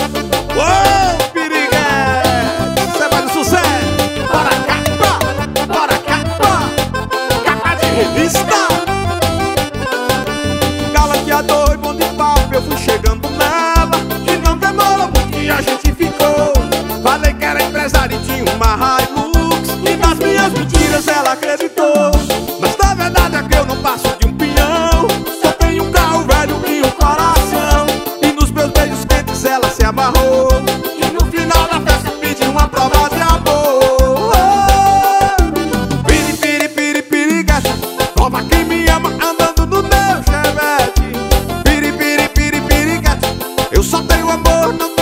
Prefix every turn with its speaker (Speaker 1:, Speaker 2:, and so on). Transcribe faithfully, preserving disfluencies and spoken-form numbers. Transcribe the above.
Speaker 1: Ô, piriguete, você vai no sucesso. Bora capa, bora capa, capa de revista. Galateador e bom de papo, eu fui chegando nela e não demorou muito que a gente ficou. Falei que era empresário e tinha uma Hilux, e nas minhas mentiras ela acreditou. Mas na verdade é que eu não passo de um pinhão, só tenho um carro velho e um coração. E nos meus beijos quentes ela se amarrou, e no final da festa pediu uma prova de amor. Oh, piri, piri, piri, piriguete, prova que me ama andando no meu Chevette. Piri, piri, piri, piriguete, eu só tenho amor, não